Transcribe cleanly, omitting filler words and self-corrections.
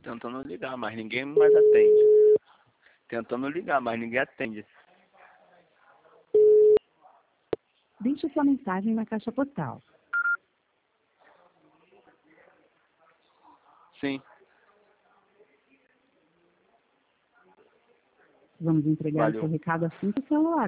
tentando ligar, mas ninguém mais atende. Tentando ligar, mas ninguém atende. Deixe sua mensagem na caixa postal. Sim. Vamos entregar o Valeu. seu recado assim que o celular